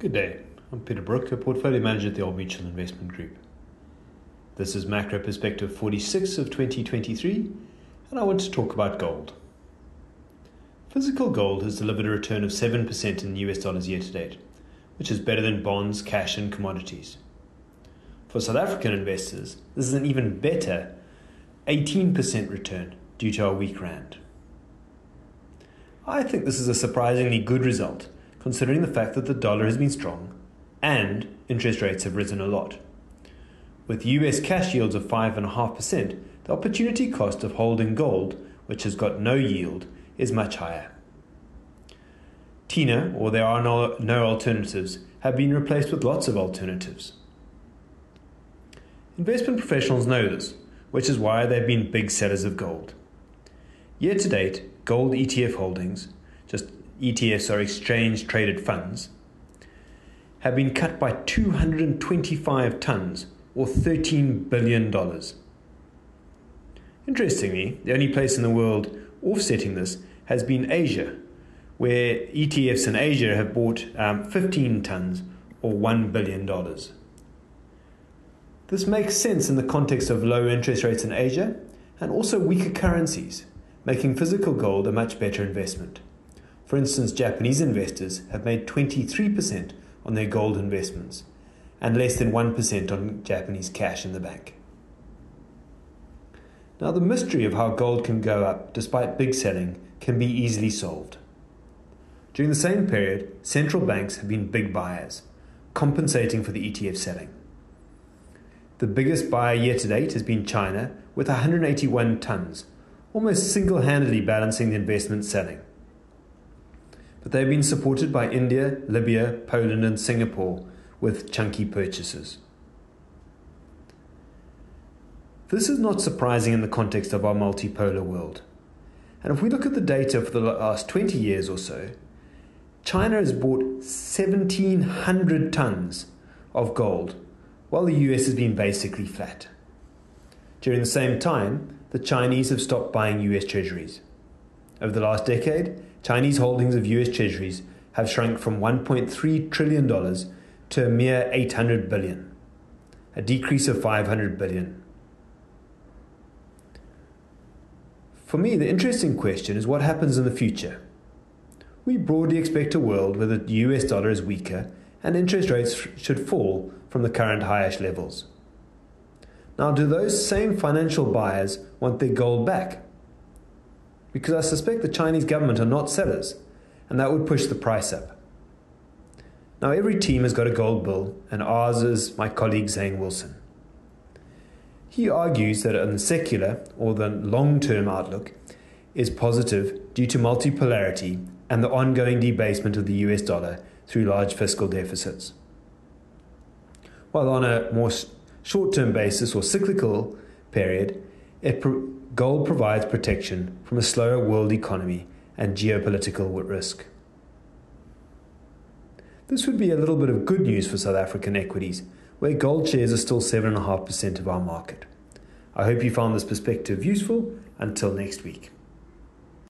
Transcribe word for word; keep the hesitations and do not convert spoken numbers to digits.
Good day, I'm Peter Brook, a portfolio manager at the Old Mutual Investment Group. This is Macro Perspective forty-six of twenty twenty-three, and I want to talk about gold. Physical gold has delivered a return of seven percent in U S dollars year to date, which is better than bonds, cash and commodities. For South African investors, this is an even better eighteen percent return due to our weak rand. I think this is a surprisingly good result, considering the fact that the dollar has been strong and interest rates have risen a lot. With U S cash yields of five point five percent, the opportunity cost of holding gold, which has got no yield, is much higher. TINA, or there are no, no alternatives, have been replaced with lots of alternatives. Investment professionals know this, which is why they've been big sellers of gold. Year to date, gold E T F holdings, just E T Fs are exchange traded funds, have been cut by two hundred twenty-five tons or thirteen billion dollars. Interestingly, the only place in the world offsetting this has been Asia, where E T Fs in Asia have bought um, fifteen tons or one billion dollars. This makes sense in the context of low interest rates in Asia and also weaker currencies, making physical gold a much better investment. For instance, Japanese investors have made twenty-three percent on their gold investments and less than one percent on Japanese cash in the bank. Now, the mystery of how gold can go up despite big selling can be easily solved. During the same period, central banks have been big buyers, compensating for the E T F selling. The biggest buyer year to date has been China with one hundred eighty-one tons, almost single-handedly balancing the investment selling. But they've been supported by India, Libya, Poland and Singapore with chunky purchases. This is not surprising in the context of our multipolar world. And if we look at the data for the last twenty years or so, China has bought seventeen hundred tons of gold, while the U S has been basically flat. During the same time, the Chinese have stopped buying U S treasuries. Over the last decade, Chinese holdings of U S treasuries have shrunk from one point three trillion dollars to a mere eight hundred billion dollars, a decrease of five hundred billion dollars. For me, the interesting question is what happens in the future. We broadly expect a world where the U S dollar is weaker and interest rates should fall from the current highish levels. Now, do those same financial buyers want their gold back? Because I suspect the Chinese government are not sellers, and that would push the price up. Now, every team has got a gold bull, and ours is my colleague Zane Wilson. He argues that on the secular, or the long-term outlook, is positive due to multipolarity and the ongoing debasement of the U S dollar through large fiscal deficits. While on a more short-term basis or cyclical period, it pro- gold provides protection from a slower world economy and geopolitical risk. This would be a little bit of good news for South African equities, where gold shares are still seven point five percent of our market. I hope you found this perspective useful. Until next week.